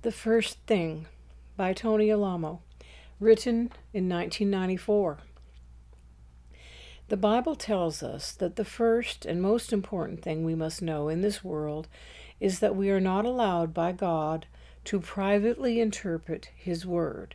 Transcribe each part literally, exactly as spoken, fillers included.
The First Thing by Tony Alamo, written in nineteen ninety-four. The Bible tells us that the first and most important thing we must know in this world is that we are not allowed by God to privately interpret His Word.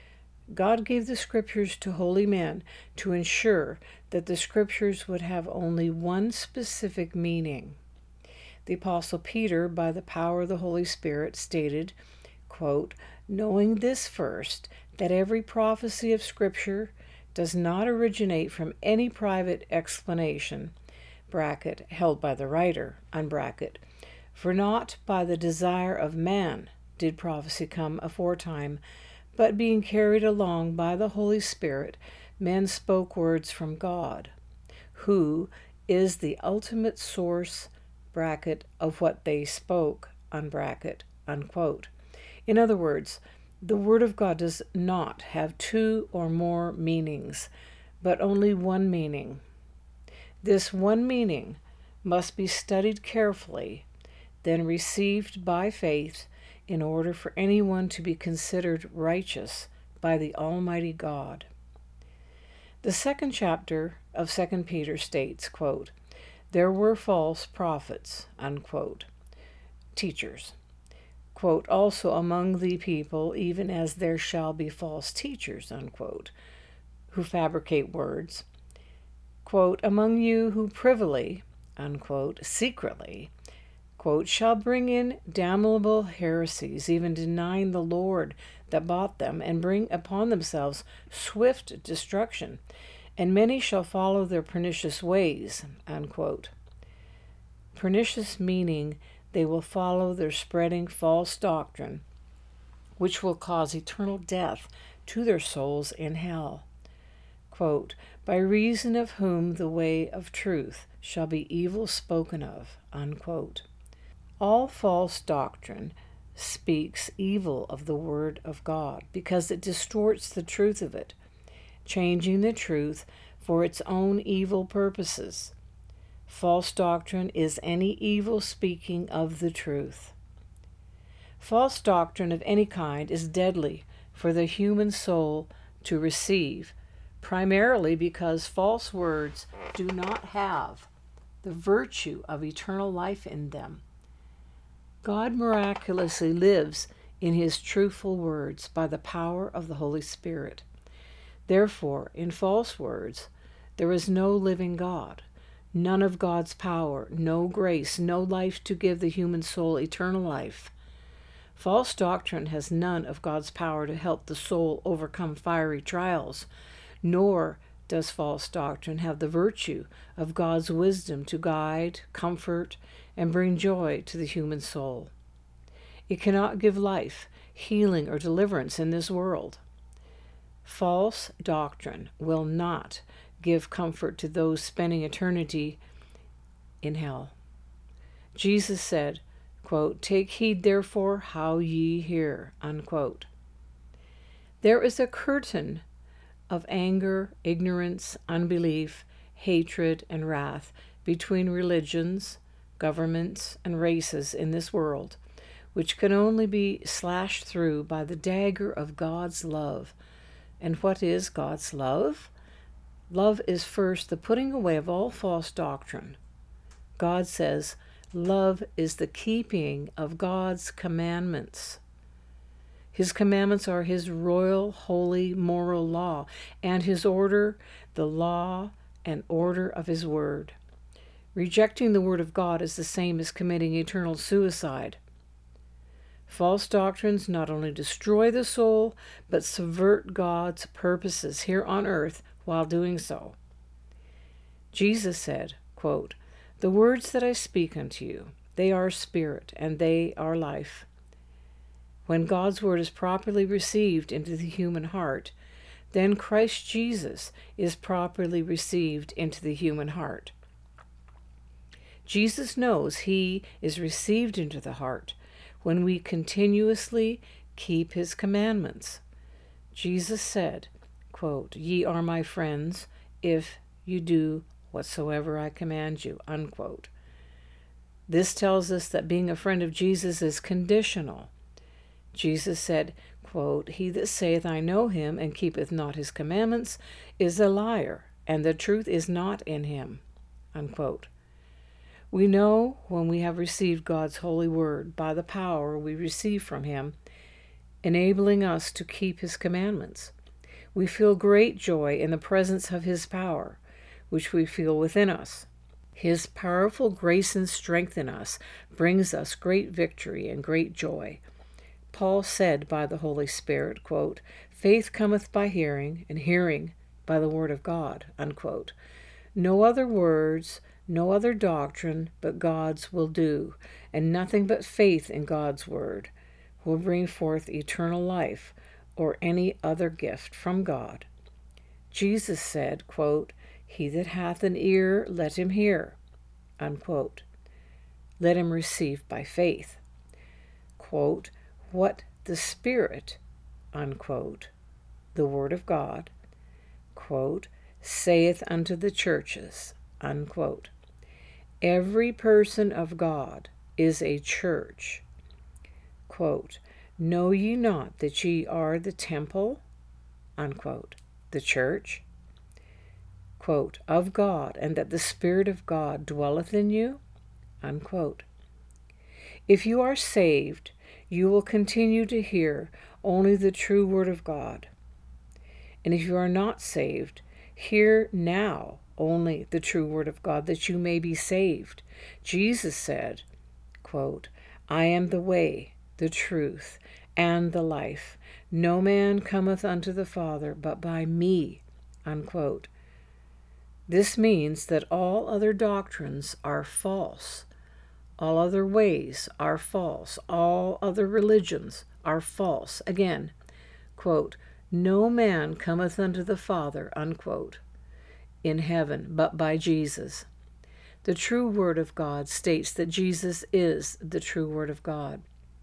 God gave the Scriptures to holy men to ensure that the Scriptures would have only one specific meaning. The Apostle Peter, by the power of the Holy Spirit, stated, quote, "Knowing this first, that every prophecy of Scripture does not originate from any private explanation, bracket, held by the writer, unbracket, for not by the desire of man did prophecy come aforetime, but being carried along by the Holy Spirit, men spoke words from God, who is the ultimate source, bracket, of what they spoke, unbracket, unquote." In other words, the Word of God does not have two or more meanings, but only one meaning. This one meaning must be studied carefully, then received by faith in order for anyone to be considered righteous by the Almighty God. The second chapter of Second Peter states, quote, "There were false prophets," unquote, teachers. Quote, "also among the people, even as there shall be false teachers," unquote, who fabricate words. Quote, "among you who privily," unquote, secretly, quote, "shall bring in damnable heresies, even denying the Lord that bought them, and bring upon themselves swift destruction. And many shall follow their pernicious ways," unquote. Pernicious meaning they will follow their spreading false doctrine, which will cause eternal death to their souls in hell. Quote, "by reason of whom the way of truth shall be evil spoken of," unquote. All false doctrine speaks evil of the Word of God because it distorts the truth of it, changing the truth for its own evil purposes. False doctrine is any evil speaking of the truth. False doctrine of any kind is deadly for the human soul to receive, primarily because false words do not have the virtue of eternal life in them. God miraculously lives in His truthful words by the power of the Holy Spirit. Therefore, in false words, there is no living God, none of God's power, no grace, no life to give the human soul eternal life. False doctrine has none of God's power to help the soul overcome fiery trials, nor does false doctrine have the virtue of God's wisdom to guide, comfort, and bring joy to the human soul. It cannot give life, healing, or deliverance in this world. False doctrine will not give comfort to those spending eternity in hell. Jesus said, quote, "take heed therefore how ye hear," unquote. There is a curtain of anger, ignorance, unbelief, hatred, and wrath between religions, governments, and races in this world, which can only be slashed through by the dagger of God's love. And what is God's love? Love is first the putting away of all false doctrine. God says, love is the keeping of God's commandments. His commandments are His royal, holy, moral law, and His order, the law and order of His word. Rejecting the word of God is the same as committing eternal suicide. False doctrines not only destroy the soul, but subvert God's purposes here on earth while doing so. Jesus said, quote, "the words that I speak unto you, they are spirit, and they are life." When God's word is properly received into the human heart, then Christ Jesus is properly received into the human heart. Jesus knows He is received into the heart when we continuously keep His commandments. Jesus said, quote, "ye are my friends if you do whatsoever I command you," unquote. This tells us that being a friend of Jesus is conditional. Jesus said, quote, "He that saith, I know him, and keepeth not his commandments, is a liar, and the truth is not in him." Unquote. We know when we have received God's holy word by the power we receive from him, enabling us to keep his commandments. We feel great joy in the presence of his power, which we feel within us. His powerful grace and strength in us brings us great victory and great joy. Paul said by the Holy Spirit, quote, "Faith cometh by hearing, and hearing by the word of God." Unquote. No other words, no other doctrine but God's will do, and nothing but faith in God's word will bring forth eternal life or any other gift from God. Jesus said, quote, "He that hath an ear, let him hear." Unquote. Let him receive by faith. Quote, "What the Spirit," unquote, the Word of God, quote, "saith unto the churches," unquote. Every person of God is a church. Quote, "Know ye not that ye are the temple," unquote, the church, quote, "of God, and that the Spirit of God dwelleth in you," unquote. If you are saved, you will continue to hear only the true word of God. And if you are not saved, hear now only the true word of God, that you may be saved. Jesus said, quote, "I am the way, the truth, and the life. No man cometh unto the Father but by me," unquote. This means that all other doctrines are false. All other ways are false. All other religions are false. Again, quote, "No man cometh unto the Father," unquote, in heaven, but by Jesus. The true word of God states that Jesus is the true word of God.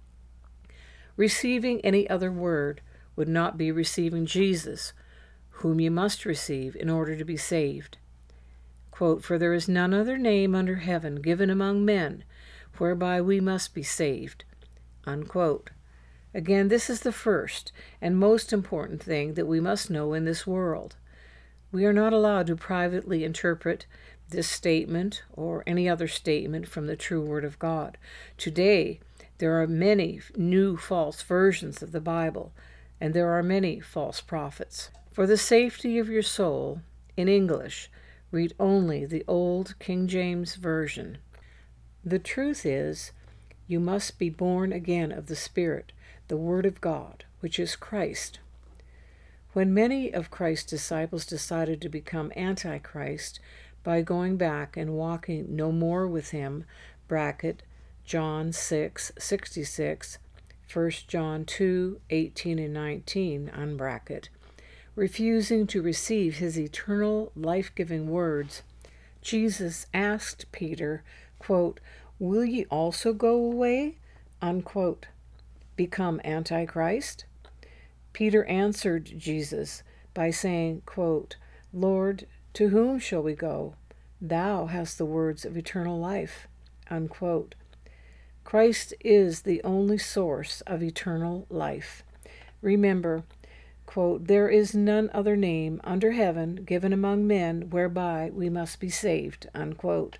Receiving any other word would not be receiving Jesus, whom you must receive in order to be saved. Quote, "For there is none other name under heaven given among men whereby we must be saved." Unquote. Again, this is the first and most important thing that we must know in this world. We are not allowed to privately interpret this statement or any other statement from the true Word of God. Today, there are many new false versions of the Bible, and there are many false prophets. For the safety of your soul, in English, read only the old King James Version. The truth is, you must be born again of the Spirit, the Word of God, which is Christ. When many of Christ's disciples decided to become antichrist by going back and walking no more with him, bracket, John six sixty-six, First John two eighteen and nineteen, unbracket, refusing to receive his eternal life-giving words, Jesus asked Peter, quote, "Will ye also go away?" Unquote. Become antichrist? Peter answered Jesus by saying, quote, "Lord, to whom shall we go? Thou hast the words of eternal life." Unquote. Christ is the only source of eternal life. Remember, quote, "There is none other name under heaven given among men whereby we must be saved." Unquote.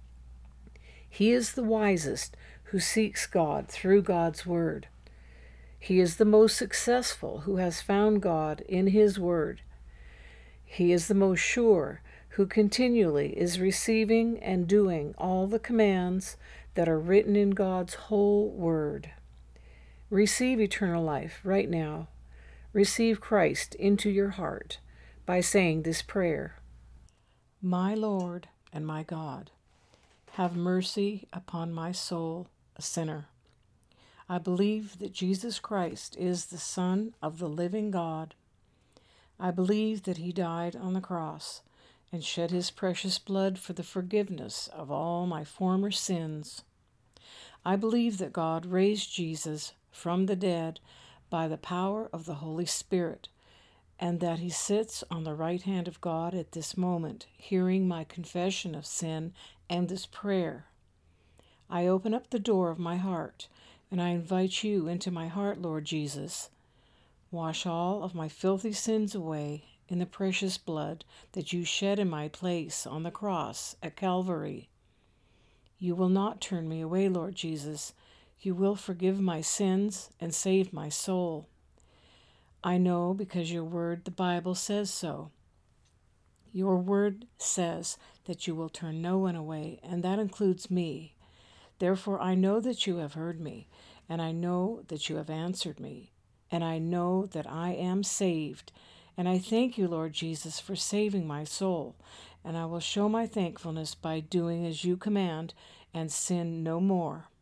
He is the wisest who seeks God through God's Word. He is the most successful who has found God in His Word. He is the most sure who continually is receiving and doing all the commands that are written in God's whole Word. Receive eternal life right now. Receive Christ into your heart by saying this prayer. My Lord and my God, have mercy upon my soul, a sinner. I believe that Jesus Christ is the Son of the living God. I believe that He died on the cross and shed His precious blood for the forgiveness of all my former sins. I believe that God raised Jesus from the dead by the power of the Holy Spirit, and that He sits on the right hand of God at this moment, hearing my confession of sin and this prayer. I open up the door of my heart and I invite you into my heart, Lord Jesus. Wash all of my filthy sins away in the precious blood that you shed in my place on the cross at Calvary. You will not turn me away, Lord Jesus. You will forgive my sins and save my soul. I know because your word, the Bible, says so. Your word says that you will turn no one away, and that includes me. Therefore, I know that you have heard me, and I know that you have answered me, and I know that I am saved. And I thank you, Lord Jesus, for saving my soul, and I will show my thankfulness by doing as you command and sin no more.